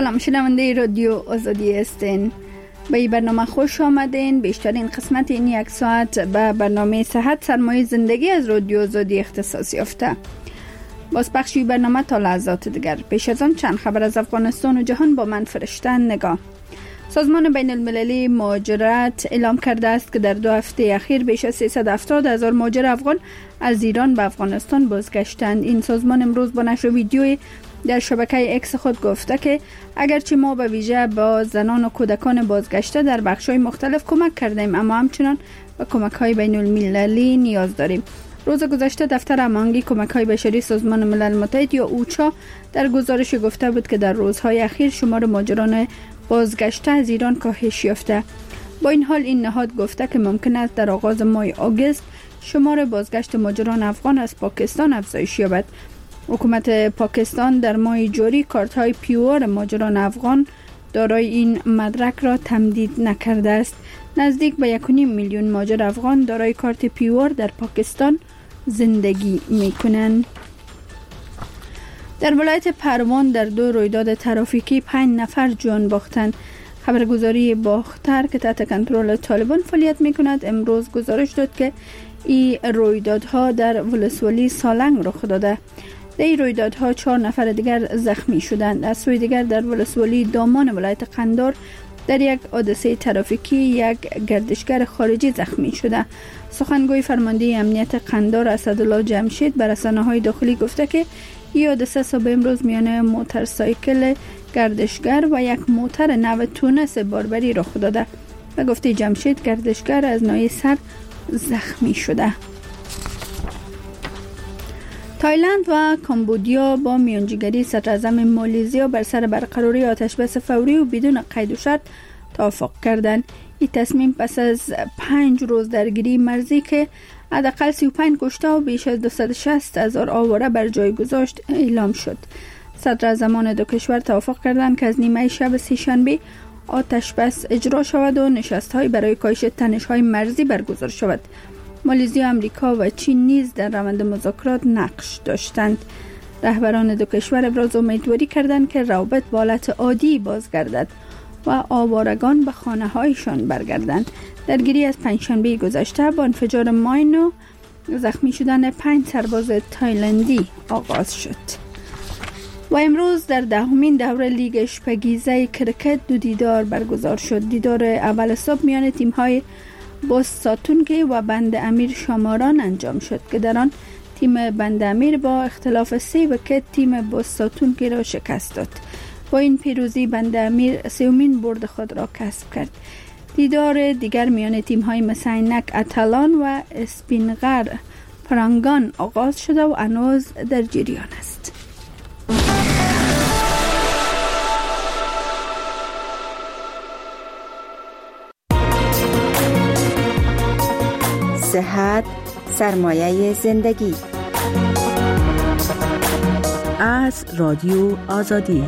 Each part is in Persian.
سلام شنونده رادیو آزادی هستین. به این برنامه خوش آمدین. بیشترین قسمت این یک ساعت به برنامه صحت سرمایه زندگی از رادیو آزادی اختصاص یافته. بازپخش برنامه تا لحظات دیگر. پیش از آن چند خبر از افغانستان و جهان با من فرشته نگاه. سازمان بین المللی مهاجرت اعلام کرده است که در 2 هفته اخیر بیش از 370,000 مهاجر افغان از ایران به افغانستان بازگشتند. این سازمان امروز با نشر ویدیوی در شبکه اکس خود گفته که اگرچه ما به ویژه با زنان و کودکان بازگشته در بخش‌های مختلف کمک کردیم، اما همچنان به کمک‌های بین المللی نیاز داریم. روز گذشته دفتر هماهنگی کمک‌های بشری سازمان ملل متحد یا اوچا در گزارش گفته بود که در روزهای اخیر شمار مهاجران بازگشته از ایران کاهش یافته. با این حال این نهاد گفته که ممکن است در آغاز ماه آگوست شمار بازگشت مهاجران افغان از پاکستان افزایش یابد. حکومت پاکستان در ماه جاری کارت‌های پیوار مهاجران افغان دارای این مدرک را تمدید نکرده است. نزدیک به 1.5 میلیون مهاجر افغان دارای کارت پیوار در پاکستان زندگی می‌کنند. در ولایت پروان در 2 رویداد ترافیکی 5 نفر جان باختند. خبرگزاری باختر که تحت کنترل طالبان فعالیت می‌کند امروز گزارش داد که این رویدادها در ولسوالی سالنگ رخ داده. در این رویدادها 4 نفر دیگر زخمی شدند. از سوی دیگر در ولسوالی دامان ولایت قندار در یک حادثه ترافیکی یک گردشگر خارجی زخمی شده. سخنگوی فرمانده امنیت قندار اسدالله جمشید بر رسانه‌های داخلی گفته که این حادثه صبح امروز میان موتورسایکل گردشگر و یک موتر نو تونس باربری رخ داده و گفته جمشید گردشگر از ناحیه سر زخمی شده. تایلند و کامبودیا با میانجیگری صدراعظم مالزیا بر سر برقراری آتشبس فوری و بدون قید و شرط توافق کردند. این تصمیم پس از 5 روز درگیری مرزی که حداقل 35 کشته و بیش از 260,000 آواره بر جای گذاشت اعلام شد. صدراعظمان 2 کشور توافق کردند که از نیمه شب سه‌شنبه آتشبس اجرا شود و نشست‌های برای کاهش تنش‌های مرزی برگزار شود. مالزیا، آمریکا و چین نیز در روند مذاکرات نقش داشتند. رهبران 2 کشور ابراز امیدواری کردند که روابط به حالت عادی بازگردد و آوارگان به خانه‌هایشان برگردند. درگیری از پنجشنبه گذشته با انفجار ماین و زخمی شدن 5 سرباز تایلندی آغاز شد. و امروز در 10مین دوره لیگ اشپگیزه کرکت 2 دیدار برگزار شد. دیدار اول صبح میان تیم‌های بوستاتونگی و بند امیر شاماران انجام شد که در آن تیم بند امیر با اختلاف 3 ویکت تیم بوستاتونگی را شکست داد. با این پیروزی بند امیر 3مین برد خود را کسب کرد. دیدار دیگر میان تیم‌های مسینک اتلان و اسپینغر پرانگان آغاز شده و هنوز در جریان است. صحت سرمایه زندگی از رادیو آزادی.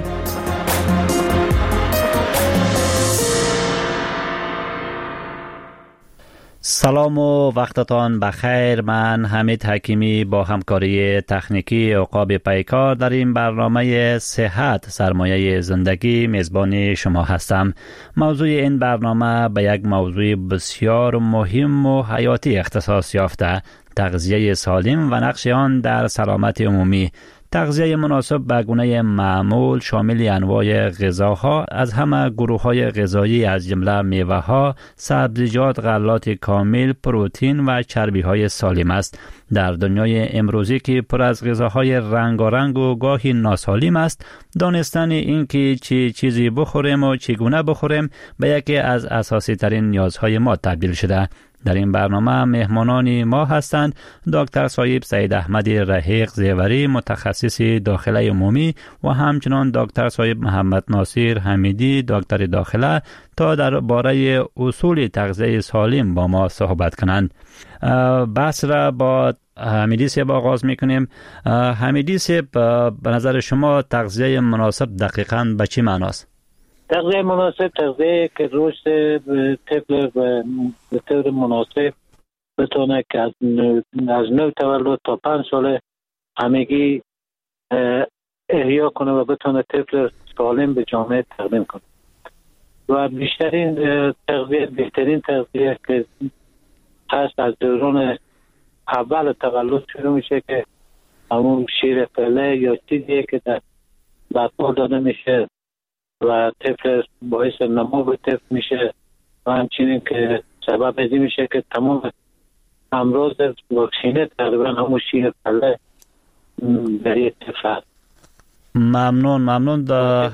سلام و وقتتان بخیر. من حمید حکیمی با همکاری تکنیکی عقاب پیکار در این برنامه صحت سرمایه زندگی میزبان شما هستم. موضوع این برنامه به یک موضوع بسیار مهم و حیاتی اختصاص یافته: تغذیه سالم و نقش آن در سلامت عمومی. تغذیه مناسب به گونه معمول شامل انواع غذاها از همه گروه‌های غذایی از جمله میوه‌ها، سبزیجات، غلات کامل، پروتئین و چربی‌های سالم است. در دنیای امروزی که پر از غذاهای رنگارنگ و گاهی ناسالم است، دانستن این که چه چیزی بخوریم و چگونه بخوریم به یکی از اساسی ترین نیازهای ما تبدیل شده. در این برنامه مهمانان ما هستند دکتر صاحب سید احمد رحیق زیوری، متخصص داخله عمومی، و همچنان دکتر صاحب محمد ناصر حمیدی، دکتر داخله، تا درباره اصول تغذیه سالم با ما صحبت کنند. بحث را با حمیدی صاحب آغاز میکنیم. حمیدی صاحب، به نظر شما تغذیه مناسب دقیقاً به چی معناست؟ تغذیه مناسب تغذیه که رشد طفل به طور مناسب بتونه که از نو تولد تا 5 ساله همگی احیا کنه و بتونه طفل سالم به جامعه تقدیم کنیم و بیشترین تغذیه، بهترین تغذیه که هست از دوران اول تولد شروع میشه که همون شیر پله یا چیزیه که در بطنها داده میشه و طفل باعث نمو به طفل میشه و همچنین که سبب ازی میشه که تمام امراض واکسینه تقریبا همون شیر پله برای طفل هست. ممنون.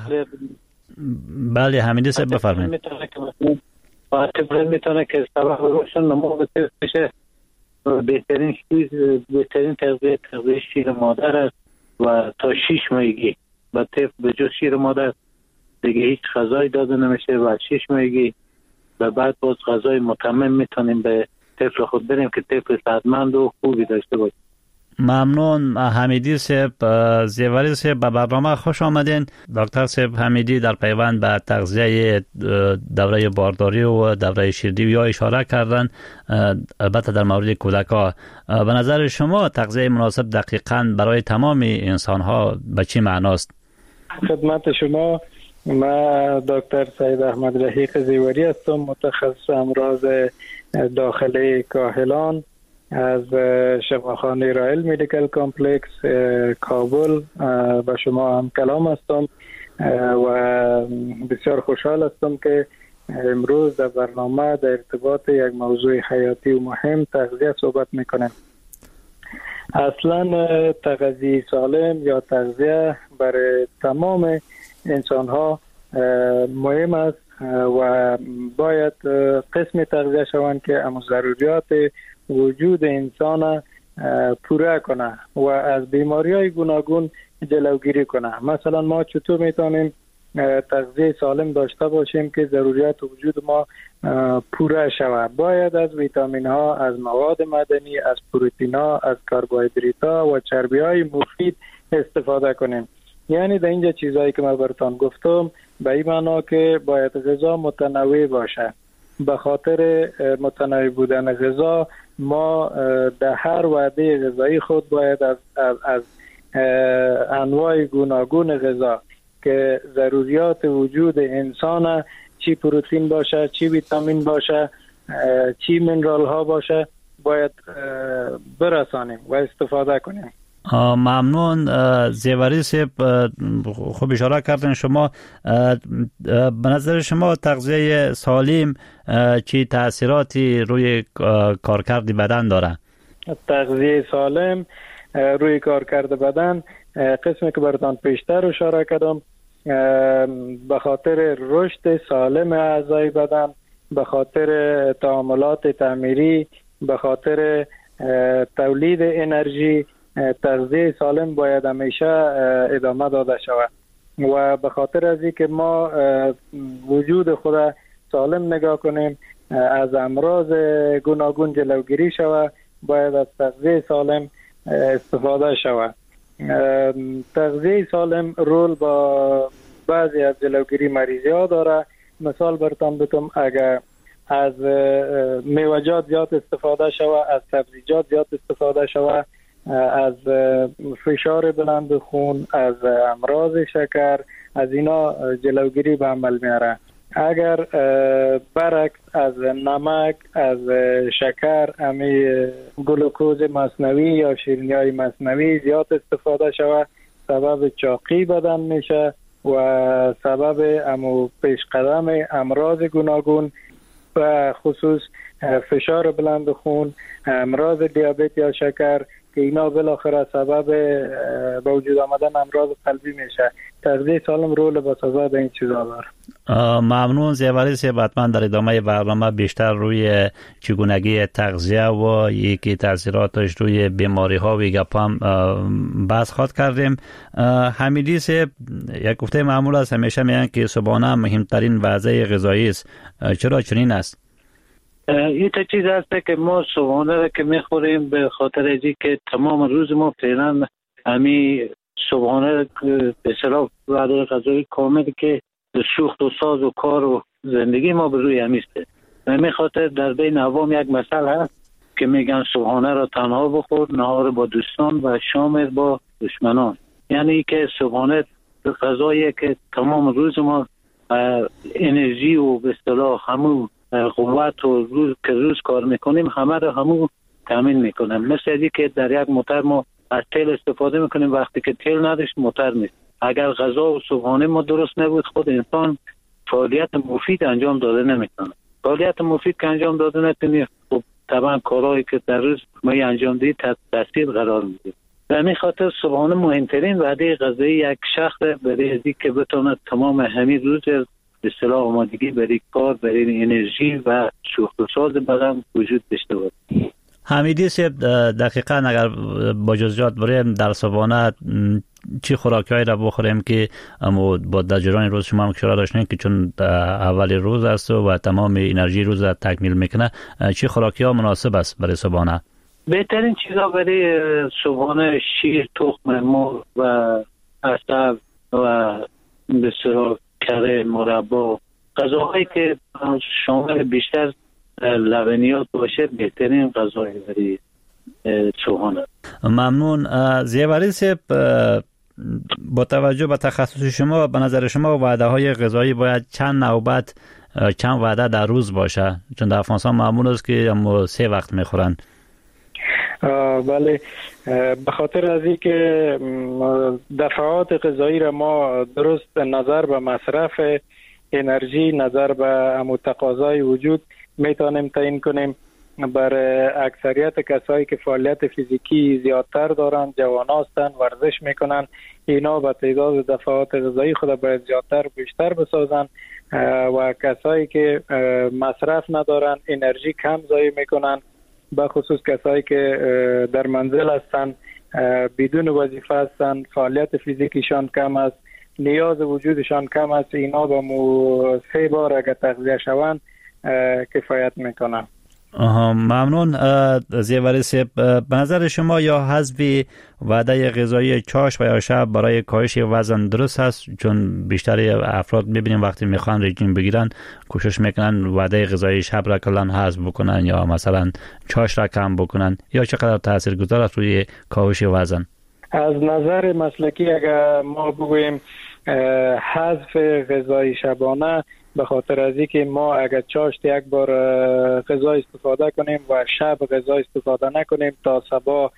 بله حمیدی صاحب بفرمایید. طفل میتونه که سبب روشن نمو به طفل میشه. بهترین تغذیه شیر مادر است و تا 6 ماهگی و طفل به جز شیر مادر دیگه هیچ غذایی داده نمیشه و 6 ماهگی و بعد باز غذای متمم میتونیم به طفل خود بدیم که طفل صحتمند و خوبی داشته باشه. ممنون حمیدی صاحب. زیوری صاحب به برنامه خوش آمدین. دکتر صاحب حمیدی در پیوند به تغذیه دوره بارداری و دوره شیردهی اشاره کردن، البته در مورد کودک‌ها. به نظر شما تغذیه مناسب دقیقاً برای تمام انسان‌ها به چی معناست؟ خدمت شما، من دکتر سید احمد رحیق زیوری هستم، متخصص امراض داخلی کاهلان از شفاخانه رایل مدیکل کامپلکس کابل و شما هم کلام هستم و بسیار خوشحال هستم که امروز در برنامه در ارتباط یک موضوع حیاتی و مهم تغذیه صحبت میکنیم. اصلا تغذیه سالم یا تغذیه برای تمام انسان ها مهم است و باید قسم تغذیه شوند که اما ضروریات وجود انسان پوره کنه و از بیماری های گوناگون جلوگیری کنه. مثلا ما چطور میتونیم تغذیه سالم داشته باشیم که ضروریات وجود ما پوره شود؟ باید از ویتامین ها، از مواد معدنی، از پروتئین ها، از کربوهیدرات ها و چربی های مفید استفاده کنیم. یعنی در اینجا چیزایی که من براتون گفتم به این معنا که باید غذا متنوع باشه. به خاطر متنوع بودن غذا ما در هر وعده غذایی خود باید از انواع گوناگون غذا که ضروریات وجود انسان، چی پروتئین باشه، چی ویتامین باشه، چی منرال ها باشه، باید برسانیم و استفاده کنیم. ممنون. زیوری صاحب خوب اشاره کردن شما. به نظر شما تغذیه سالم چی تاثیراتی روی کارکرد بدن داره؟ تغذیه سالم روی کارکرد بدن قسمی که براتون پیشتر اشاره کردم، به خاطر رشد سالم اعضای بدن، به خاطر تعاملات تعمیری، به خاطر تولید انرژی، تغذیه سالم باید همیشه ادامه داده شود و به خاطر از اینکه ما وجود خود سالم نگاه کنیم، از امراض گوناگون جلوگیری شود، باید از تغذیه سالم استفاده شود. تغذیه سالم رول با بعضی از جلوگیری مریضی ها داره. مثال براتون بگم، اگر از میوه‌جات زیاد استفاده شود، از سبزیجات زیاد استفاده شود، از فشار بلند خون، از امراض شکر، از اینا جلوگیری به عمل میاره. اگر برعکس از نمک، از شکر، امی گلوکوز مصنوعی یا شیرینی‌های مصنوعی زیاد استفاده شود، سبب چاقی بدن میشه و سبب امو پیش قدم امراض گوناگون و خصوص فشار بلند خون، امراض دیابت یا شکر که اینا بالاخره سبب به وجود آمدن امراض قلبی میشه. تغذیه سالم رول بسازا در این چیزا داره. ممنون. زیوری صاحب حتما در ادامه برنامه بیشتر روی چگونگی تغذیه و یکی تاثیراتش روی بیماری ها و گپام بحث خواهد کردیم. حمیدی صاحب، یک گفته معمول است، همیشه میگن که صبحانه مهمترین وعده غذایی است. چرا چنین است؟ این چیز هست که ما صبحانه را که میخوریم به خاطر ازی که تمام روز ما فعلا همی صبحانه به اصطلاح وعده غذایی کامل که سوخت و ساز و کار و زندگی ما به روی همیسته. همین خاطر در بین عوام یک مسئله هست که میگن صبحانه را تنها بخور، نهار با دوستان و شام با دشمنان. یعنی که صبحانه غذایی که تمام روز ما انرژی و به اصطلاح همون قوت و روز کار میکنیم همه رو همون تامین میکنم. مثل اینکه که در یک موتور ما از تیل استفاده میکنیم، وقتی که تیل نداشت موتور نیست. اگر غذا و صبحانه ما درست نبود خود انسان فعالیت مفید انجام داده نمیکنه. فعالیت مفید که انجام داده نکنی خب طبعا کارهایی که در روز ما انجام دهی تاثیر قرار میده. به همین خاطر صبحانه مهمترین وعده غذایی یک شخص برای ازی که بتونه تمام همین روز به اصطلاح آمادگی برای کار، برای انرژی و شخص ساز بدن وجود داشته باشه. حمیدی صاحب دقیقاً اگر با جزئیات بریم در صبحانه چی خوراکی‌هایی را بخوریم که با دجران روز شما هم اشاره داشتین که چون اول روز است و تمام انرژی روز را تکمیل میکنه، چی خوراکی‌ها مناسب است برای صبحانه؟ بهترین چیزا برای صبحانه شیر، تخم مرغ و عسل و بسیار کره، مربا، غذاهایی که شامل بیشتر لبنیات باشه بهترین غذای برای صبحانه. ممنون. زیوری صاحب، با توجه به تخصص شما به نظر شما وعده های غذایی باید چند نوبت چند وعده در روز باشه؟ چون در افغانستان معمول است که 3 وقت میخورن. بله، به خاطر از اینکه دفعات غذایی را ما درست نظر به مصرف انرژی، نظر به تقاضای وجود میتونیم تعیین کنیم. برای اکثریت کسایی که فعالیت فیزیکی زیادتر دارند، جوان هستند، ورزش میکنن، اینا به تعداد دفعات غذایی خود باید زیادتر بیشتر بسازن و کسایی که مصرف ندارن، انرژی کم ضایع میکنن، به خصوص کسایی که در منزل هستن، بدون وظیفه هستن، فعالیت فیزیکیشان کم است، نیاز وجودشان کم است، اینا با 3 بار اگر تغذیه شوند کفایت میکنن. ممنون. زیوری صاحب، به نظر شما یا حذف وعده غذایی چاش و یا شب برای کاهش وزن درست است؟ چون بیشتر افراد میبینیم وقتی میخوان رژیم بگیرن کوشش میکنن وعده غذایی شب را کلا حذف بکنن یا مثلا چاش را کم بکنن، یا چقدر تاثیرگذار است روی کاهش وزن؟ از نظر مسلکی اگر ما بگوییم حذف غذای شبانه، به خاطر از اینکه ما اگر چاشت 1 بار غذا استفاده کنیم و شب غذا استفاده نکنیم، تا صبح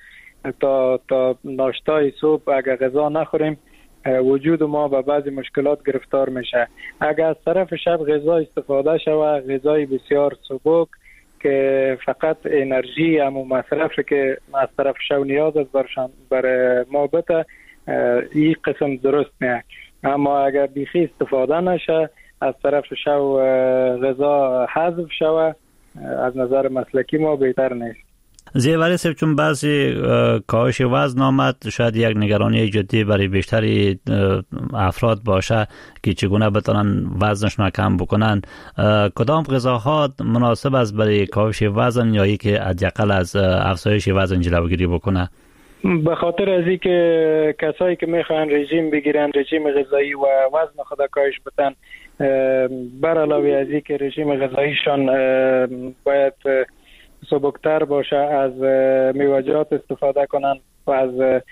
تا ناشتای صبح اگر غذا نخوریم، وجود ما به بعضی مشکلات گرفتار میشه. اگر از طرف شب غذا استفاده شود، غذای بسیار سبک که فقط انرژی همون مصرفی که از طرف شب نیاز است برای ما بده، این قسم درست نه. اما اگر بیخی استفاده نشه، از طرف شب غذا حذف شود، از نظر مسلکی ما بهتر نیست. زیوری صاحب، چون بعضی کاهش وزن آمد، شاید یک نگرانی جدی برای بیشتری افراد باشه که چگونه بتونن وزنشون کم بکنن. کدام غذاها مناسب است برای کاهش وزن یا ای که حداقل از افزایش وزن جلوگیری بکنه؟ به خاطر از اینکه کسایی که میخوان رژیم بگیرن، رژیم غذایی و وزن خود کاهش بدن، بر علاوه از اینکه رژیم غذاییشان باید سبکتر باشه، از میوه‌جات استفاده کنن و از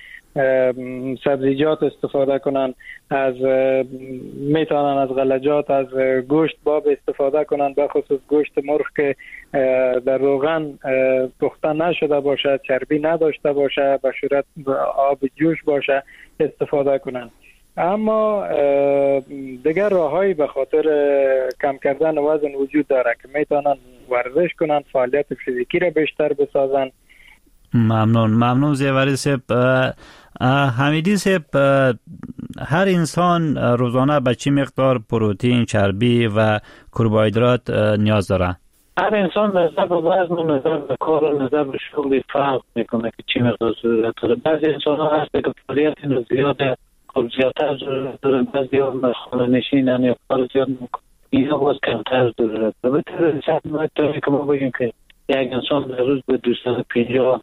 سبزیجات استفاده کنن، از میتونن از غلجات، از گوشت باب استفاده کنن، به خصوص گوشت مرغ که در روغن پخته نشده باشه، چربی نداشته باشه، به صورت آب جوش باشه استفاده کنن. اما دیگر راههایی به خاطر کم کردن وزن وجود داره که میتونن ورزش کنن، فعالیت فیزیکی را بیشتر بسازن. ممنون زیوری صاحب. حمیدی صاحب، هر انسان روزانه به چه مقدار پروتئین، چربی و کربوهیدرات نیاز داره؟ هر انسان نظر به وزن و نظر به کار و نظر به شغل فرق میکنه که چی مقدار ضرورت داره. بعضی انسان ها هست که فعالیت زیاده، خب زیادتر ضرورت داره، بعضی ها خانه نشینن یا کار زیاد میکنه، اینا باز کمتر ضرورت داره. به طور سطح که ما بگیم که یک انسان در روز به 250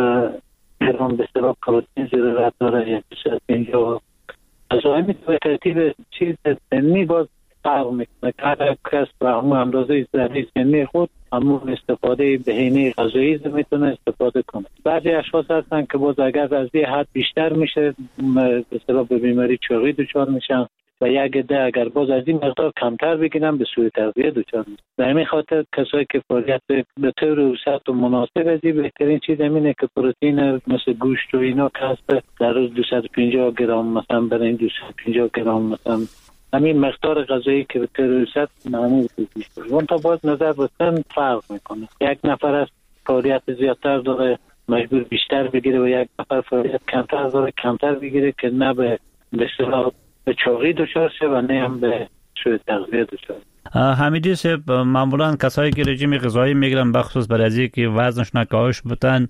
گرم به اصطلاح پروتئین ضرورت داره، یا 250 غذایی به ترتیب چیز سنی باز فرق میکنه. هر کس به همون اندازه ذره سنی خود همون استفاده بهینه غذایی میتونه استفاده کنه. بعضی اشخاص هستن که باز اگر از این حد بیشتر میشه به اصطلاح به بیماری چاقی دچار میشن و یک عده اگر باز از این مقدار کمتر بگیرن به سوء تغذیه دچار میشن. به همین خاطر کسایی که فعالیت به طور وسط و مناسب از این بهترین چیز اینه که پروتئین مثل گوشت و اینا که هست در روز 250 گرم مثلا برای 250 گرم مثلا همین مقدار غذایی که به طور وسط معمول است. اون تا باز نظر بستن فرق میکنه. یک نفر از فعالیت زیادتر داره مجبور بیشتر بگیره و یک نفر فعالیت کمتر داره کمتر بگیره که نه به اصطلاح به چاقی دچار شه و نه هم به سوء تغذیه دچار. حمیدی صاحب، معمولا کسایی که رژیم غذایی میگیرن بخصوص برای از اینکه وزنشون کاهش بتن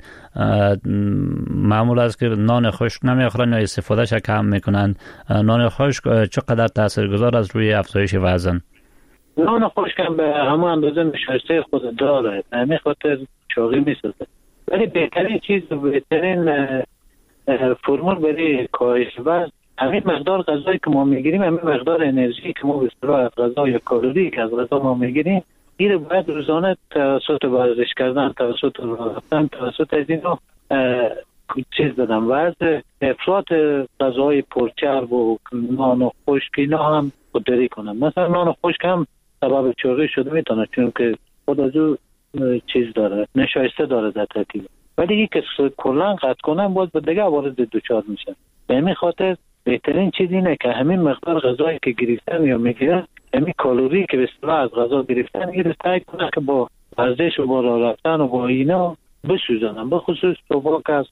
معمول است که نان خشک نمیخورن یا استفادهش کم میکنن. نان خشک چقدر تاثیرگذار از روی افزایش وزن؟ نان خشک هم به همون اندازه نشایسته خود داره، همین خاطر چاقی میسازه. ولی بهترین چیز و بهترین فرمول برای کاهش وزن همین مقدار غذایی که ما میگیریم، همین مقدار انرژی که ما به اصطلاح از غذا یا کالری که از غذا ما میگیریم، این باید روزانه توسط ورزش کردن، توسط راه رفتن، توسط از اینا چیز بدن. و از افراط غذاهای پرچرب و نان خشک اینا هم خودداری کنن. مثلا نان خشک هم سبب چاقی شده میتونه، چون که خود از او چیز داره، نشایسته داره در ترکیب. ولی این که کلا قطع کنن باز به دیگه عوارض دچار میشن. به همین خاطر بهترین چیز اینه که همین مقدار غذایی که گرفتن یا میگیرن، همین کالری که به اصطلاح از غذا گرفتن، این سعی کنن که با ورزش و با راه رفتن و با اینا بسوزانن. به خصوص صبح که از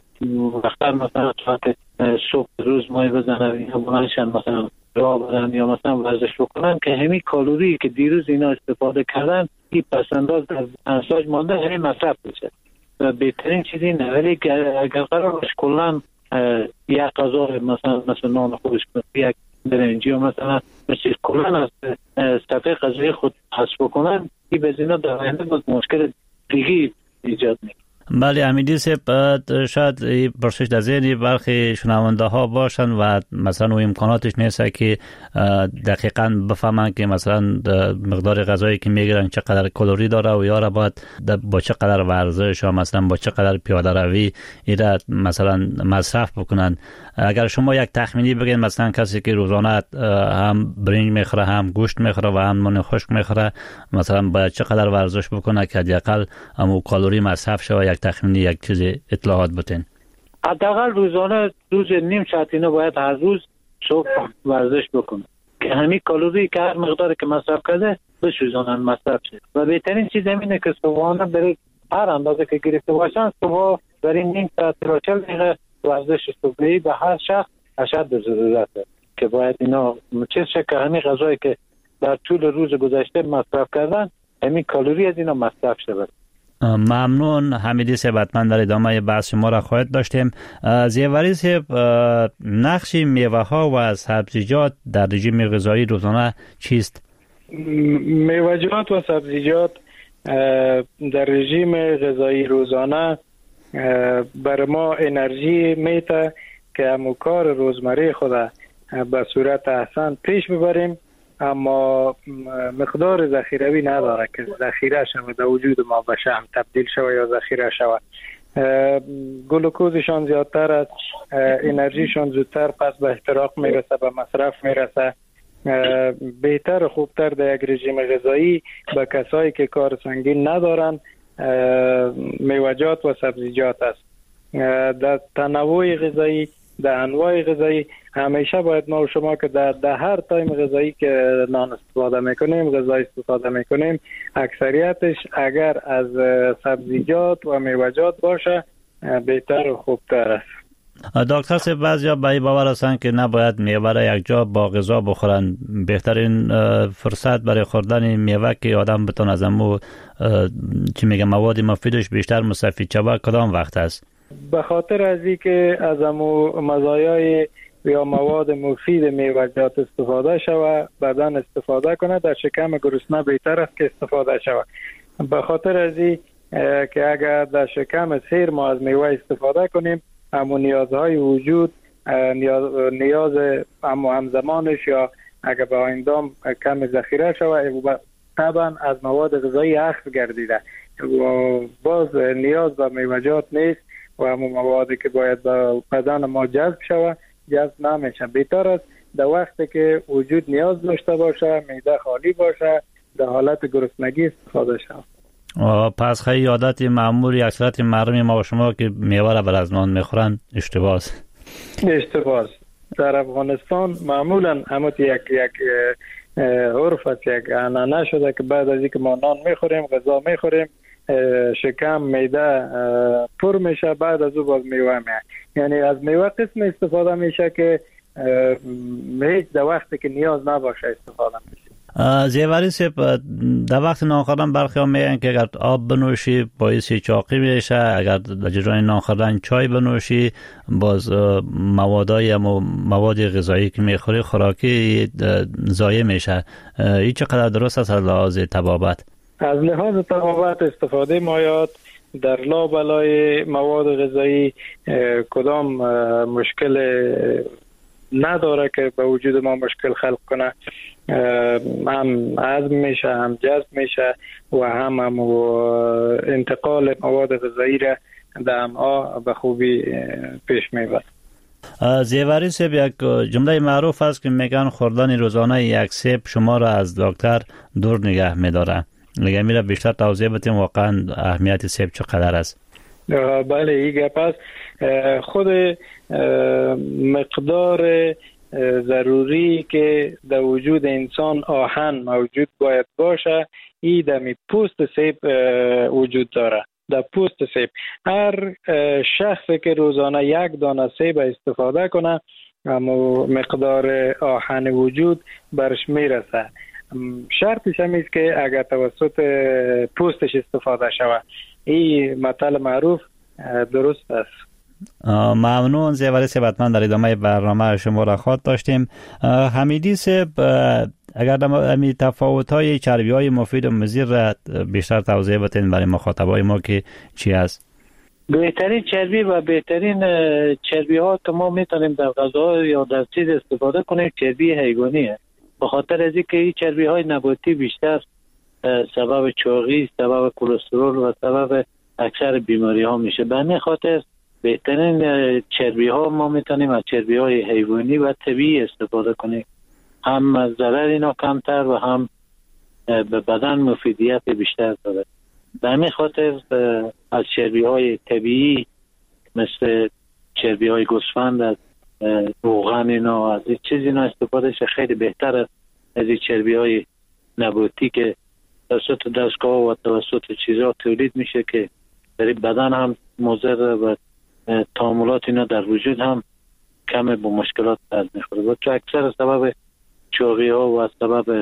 وقتا مثلا ساعت صبح روز مای بزنن یا بلندشن مثلا راه برن یا مثلا ورزش بکنن که همین کالری که دیروز اینا استفاده کردن این پسنداز در انساج مانده همین مصرف بشه. و بهترین چیز اینه. ولی اگر قرار باشه کلا یک غذا مثلا نان خشک، یک برنج یا مثلا مثل کلا از صفحه غذایی خود حذف بکنن، این بزینا در آینده باز مشکل دیگه ایجاد میکنه. بله حمیدی صاحب، شاید پرسش در ذهن برخی شنونده ها باشن و مثلا اون امکاناتش نیست که دقیقاً بفهمن که مثلا مقدار غذایی که میگیرن چقدر کالری داره و یا باید با چقدر ورزش یا مثلا با چقدر پیاده روی اینا مثلا مصرف بکنن. اگر شما یک تخمینی بگین، مثلا کسی که روزانه هم برنج میخوره، هم گوشت میخوره و هم نان خشک میخوره، مثلا باید چقدر ورزش بکنه که حداقل همون کالری مصرف شه؟ یک تخمینی، یک چیز اطلاعات بتین. حداقل روزانه روز نیم ساعت اینا باید هر روز صبح ورزش بکنه که همین کالری که هر مقداری که مصرف کرده بسوزانن مصرف شه. و بهترین چیز اینه که صبحانه برای هر اندازه که گرفته باشن صبح برای نیم ساعت تا 40 دقیقه ورزش صبحی به هر شخص اشد ضرورته که باید اینا چه شکل همین غذایی که در طول روز گذشته مصرف کردن همین کالری از اینا مصرف شود. ممنون حمیدی صاحب، حتما در ادامه بحث ما را خواهد داشتیم. زیوری صاحب، نقش میوه ها و سبزیجات در رژیم غذایی روزانه چیست؟ میوه‌جات و سبزیجات در رژیم غذایی روزانه بر ما انرژی میده که همون کار روزمره خود به صورت احسن پیش ببریم، اما مقدار ذخیروی نداره که ذخیره شود در وجود ما به شحم تبدیل شود یا ذخیره شود. گلوکوزشان زیادتر است، انرژیشان زودتر پس به احتراق میرسه، به مصرف میرسه. بهتر و خوبتر در یک رژیم غذایی به کسایی که کار سنگین ندارن میوه‌جات و سبزیجات است. در تنوع غذایی، در انواع غذایی همیشه باید ما و شما که در هر تایم غذایی که نان استفاده میکنیم، غذا استفاده میکنیم، اکثریتش اگر از سبزیجات و میوه‌جات باشه بهتر و خوبتر است. دکتر صاحب، بعضیا به این باور هستند که نباید میوه را یک جا با غذا بخورن. بهترین فرصت برای خوردن میوه که آدم بتونه از امو مواد مفیدش بیشتر مستفید شود کدام وقت است؟ به خاطر از اینکه از امو مزایای یا مواد مفید میوه‌جات استفاده شود، بدن استفاده کنه، در شکم گرسنه بهتر است که استفاده شود. به خاطر از این که اگر در شکم سیر ما از میوه استفاده کنیم، همون نیازهای وجود، نیاز همزمانش یا اگر به آیندام کم ذخیره شود طبعا از مواد غذایی اخذ گردیده و باز نیاز به میوه‌جات نیست و همون موادی که باید به بدن ما جذب شود جذب نمیشه. بهتر است در وقتی که وجود نیاز داشته باشه، معده خالی باشه، در حالت گرسنگی استفاده شود. پس خیلی عادت معمولی اکثریت مردم ما و شما که میوه را بر از نان میخورن اشتباه در افغانستان معمولا همون یک عرف است، یک عنعنه شده که بعد از اینکه ما نان میخوریم، غذا میخوریم، شکم معده پر میشه، بعد از او باز میوه میاد. یعنی از میوه قسم استفاده میشه که هیچ در وقتی که نیاز نباشه استفاده میشه. زیوری صاحب، در وقت نان خوردن برخی ها میگن که اگر آب بنوشی باعث چاقی میشه، اگر در جریان نان خوردن چای بنوشی باز مواد غذایی که میخوری خوراکی ضایع میشه. این چقدر درست است از لحاظ طبابت؟ از لحاظ طبابت استفاده مایات در لابلای مواد غذایی کدام مشکل نداره که به وجود ما مشکل خلق کنه. هم هضم میشه، هم جذب میشه و هم انتقال مواد غذایی را در امعا به خوبی پیش میبرد. زیوری صاحب، یک جمله معروف است که میگن خوردن روزانه یک سیب شما را از دکتر دور نگه میداره. اگر میره بیشتر توضیح بدیم واقعا اهمیت سیب چقدر است؟ بله، این گپ است. خود مقدار ضروری که در وجود انسان آهن موجود باید باشه این در پوست سیب وجود داره. در پوست سیب هر شخصی که روزانه یک دانه سیب استفاده کنه اما مقدار آهن وجود برش میرسه. شرطش هم است که اگر توسط پوستش استفاده شود. این مطلب معروف درست است. ممنون زیوری صاحب، حتما در ادامه برنامه شما را خواهد داشتیم. حمیدی صاحب، اگر در تفاوت‌های چربی‌های مفید و مضر را بیشتر توضیح بدین برای مخاطبای ما که چی است؟ بهترین چربی و بهترین چربی‌ها که ما میتونیم در غذا یا در چیز استفاده کنیم چربی حیوانیه. به خاطر از اینکه این چربی‌های نباتی بیشتر سبب چاقی، سبب کلسترول و سبب اکثر بیماری‌ها میشه. به همین خاطر بهترین چربی‌ها ما میتونیم از چربی‌های حیوانی و طبیعی استفاده کنیم. هم ضرر اینا کمتر و هم به بدن مفیدیت بیشتر داره. به همین خاطر از چربی‌های طبیعی مثل چربی‌های گوسفند، از روغن اینا، از این چیز اینا استفاده شه خیلی بهتر است از این چربی‌های نباتی که توسط دستگاه و توسط چیزها تولید میشه که در بدن هم مضر و تعاملات اینا در وجود هم کم با مشکلات از میخوره و تو اکثر سبب چاقی ها و سبب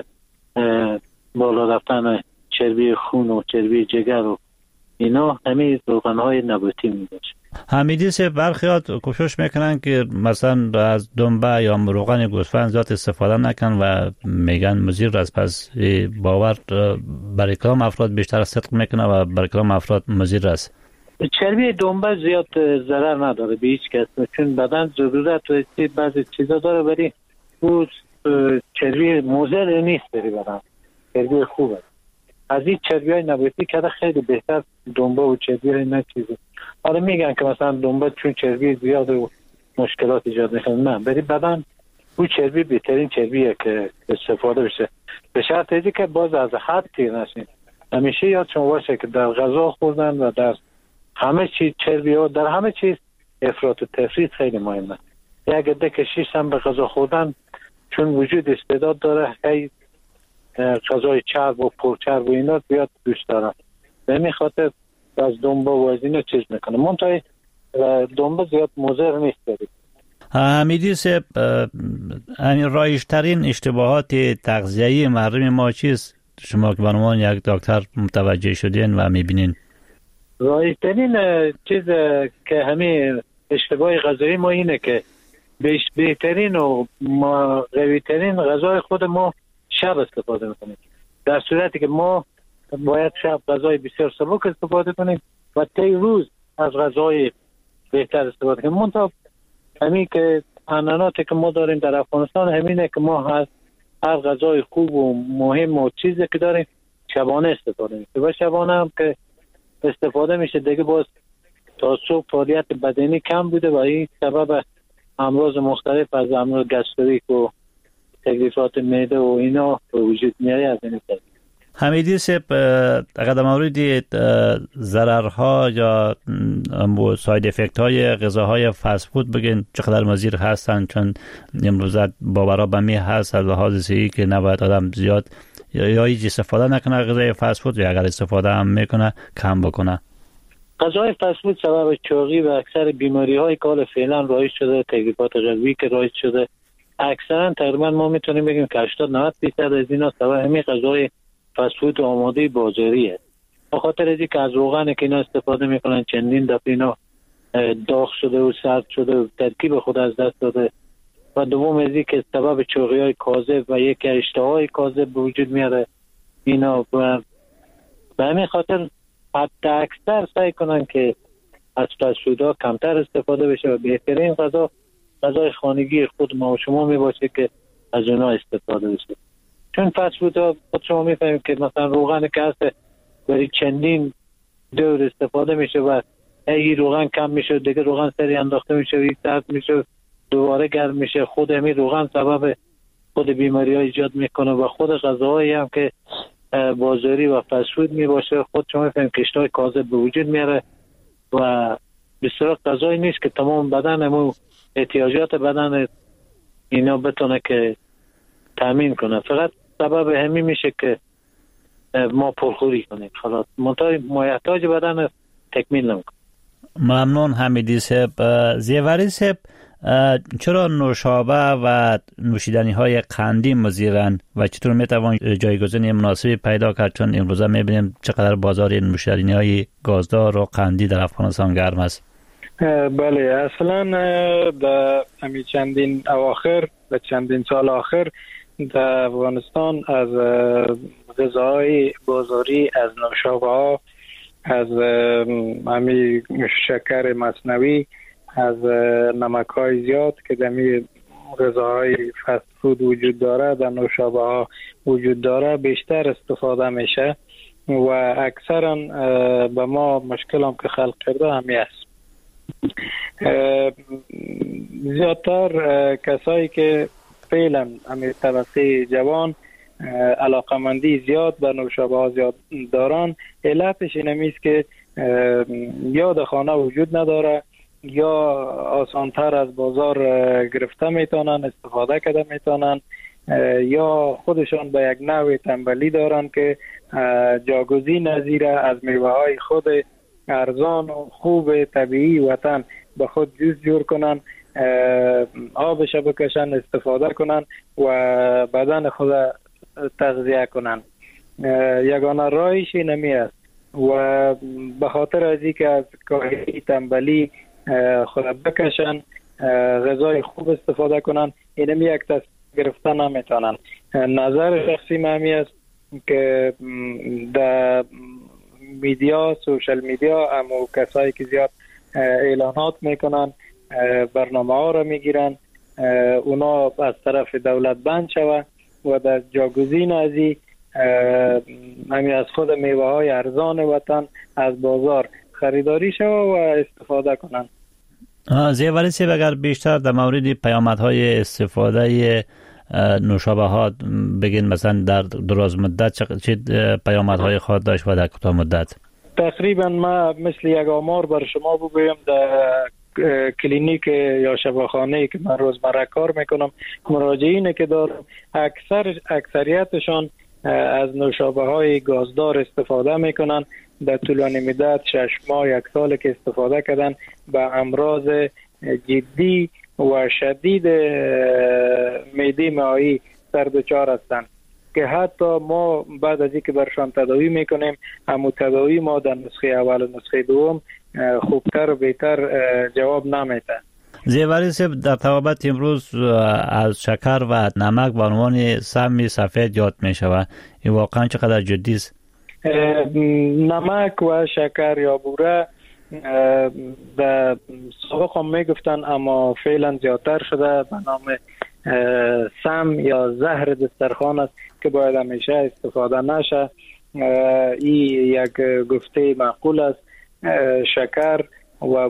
بالا رفتن چربی خون و چربی جگر و اینا همین روغن های نباتی میباشه. حمیدی صاحب، برخیات کوشش میکنن که مثلا از دنبه یا روغن گوسفند زیاد استفاده نکن و میگن مضر است. پس باور برای کدام افراد بیشتر صدق میکنه و برای کدام افراد مضر است؟ چربی دنبه زیاد ضرر نداره به هیچ کس، چون بدن ضرورت و بعضی چیزا داره ولی او چربی مضر نیست برای بدن، چربی خوبه. از این چربی های نباتی که خیلی بهتر دنبه و چربی های نه چیزه. حالا میگن که مثلا دنبه چون چربی زیاد و مشکلات ایجاد میکنه، نه، برای بدن او چربی بهترین چربیه که استفاده بشه، به شرط اینکه که باز از حد تیر نشین. همیشه یادتون باشه که در غذا خوردن و در همه چیز چربی ها، در همه چیز افراط و تفرید خیلی مهمه. یک عده کشیش هم به غذا خوردن چون وجود استعداد داره خیلی غذای چرب و پرچرب و اینا زیاد دوست دارن، به همین خاطر از دنبه و از اینا چیز میکنه. منتها دنبه زیاد مضر نیست دارید. حمیدی صاحب، همین رایج‌ترین اشتباهات تغذیه‌ای مردم ما چیست؟ شما که به عنوان یک دکتر متوجه شدین و میبینین. رایج‌ترین چیز که همین اشتباه غذایی ما اینه که بهترین و قوی‌ترین غذای خود ما شب استفاده میکنیم، در صورتی که ما باید شب غذای بسیار سبک استفاده کنیم و طی روز از غذای بهتر استفاده کنیم. منتها همین که عنعناتی که ما داریم در افغانستان همینه که ما هر غذای خوب و مهم و چیزی که داریم شبانه استفاده میشه و شبانه هم که استفاده میشه دیگه باز تا صبح فعالیت بدنی کم بوده و این سبب امراض مختلف از امراض گستریک و تکلیفات معده و اینا به وجود میاره. از این طریق حمیدی صاحب اگر در مورد ضررها یا ساید افکت های غذاهای فست فود بگین چقدر مضر هستن، چون امروز باورا به می هست از لحاظ صحی که نباید آدم زیاد یا هیچ استفاده نکنه غذای فست فود، یا اگر استفاده هم میکنه کم بکنه. غذای فست فود سبب چاقی و اکثر بیماری های که فعلا رایج شده، تکلیفات قلبی که رایج شده، اکثرا تقریبا ما میتونیم بگیم که 80-90% از اینا سبب همین غذای فست فود آماده بازاریه. به خاطر از اینکه از روغن که اینا استفاده میکنن چندین دفعه اینا داغ شده و سرد شده و ترکیب خود از دست داده و دوم از اینکه سبب چاقی های کاذب و یک اشتهای کاذب به وجود میاره اینا. و به همین خاطر حتی اکثر سعی کنن که از فست فودها کمتر استفاده بشه و بهترین غذای خانگی خود ما و شما می باشه که از اونها استفاده بشه. چون فست فودها خود شما میفهمید که مثلا روغن که هست برای چندین دور استفاده میشه و این روغن کم میشه دیگه روغن سری انداخته میشه و یک ساعت میشه دوباره گرم میشه. خود همین روغن سبب خود بیماری ها ایجاد میکنه و خود غذاهایی هم که بازاری و فست فود میباشه خود شما میفهمید که اشتهای کاذب به وجود میاره و بسیار غذایی نیست که تمام بدن احتیاجات بدن اینا بتونه که تامین کنه. فقط سبب همین میشه که ما پرخوری کنیم، خلاص محتاج بدن تکمیل نمیکنه. ممنون حمیدی صاحب. زیوری صاحب، چرا نوشابه و نوشیدنی های قندی مضرن و چطور میتوان جایگزین مناسبی پیدا کرد، چون امروزه میبینیم چقدر بازار نوشیدنی های گازدار و قندی در افغانستان گرم است؟ بله، اصلا در همین چندین اواخر و چندین سال آخر در افغانستان از غذاهای بازاری، از نوشابه ها، از همین شکر مصنوعی، از نمک های زیاد که در غذاهای فست فود وجود داره، در نوشابه ها وجود داره بیشتر استفاده میشه و اکثرا به ما مشکل هم که خلق کرده همی است. زیادتر کسایی که فعلا همین طبقه جوان علاقمندی زیاد به نوشابه ها زیاد دارن، علتش اینمیست که یا در خانه وجود نداره یا آسانتر از بازار گرفته میتونن، استفاده کرده میتونن، یا خودشان به یک نوع تنبلی دارن که جاگزین نظیر از میوه های خود ارزان و خوب طبیعی وطن به خود جوز جور کنن، آبش بکشن، استفاده کنن و بدن خود تغذیه کنن. یگانه راهش نمی است و به خاطر از اینکه از کاهی تنبلی خود بکشن، غذای خوب استفاده کنن، اینمی یک تصمیم گرفتن نمیتونن. نظر شخصی من است که در میدیا، سوشل میدیا، اما کسایی که زیاد اعلانات میکنن، برنامه ها را میگیرن، اونا از طرف دولت بند شوه و در جاگزین ازی همین از خود میوه های ارزان وطن از بازار خریداری شوه و استفاده کنن. زیوری صاحب، اگر بیشتر در مورد پیامدهای استفاده نوشابه ها بگین، مثلا در دراز مدت چه پیامدهای خواهد داشت و در کوتاه مدت؟ تقریبا ما مثل یک آمار بر شما بگویم، در کلینیک یا شفاخانه که من روزمره کار میکنم، مراجعینی که دارم اکثریتشان از نوشابه های گازدار استفاده میکنن. در طولانی مدت 6 ماه 1 سال که استفاده کردن به امراض جدی و شدید معده مائعی سر دچار هستند که حتی ما بعد از اینکه برشان تداوی میکنیم، اما تداوی ما در نسخه اول و نسخه دوم خوبتر و بهتر جواب نمیده. زیوری صاحب، در طبابت امروز از شکر و نمک به عنوان سم سفید یاد می شود، این واقعا چقدر جدی است؟ نمک و شکر یا بوره در سابق هم می گفتن، اما فعلا زیادتر شده به نام سم یا زهر دسترخوان است که باید همیشه استفاده نشه این یک گفته معقول است. شکر و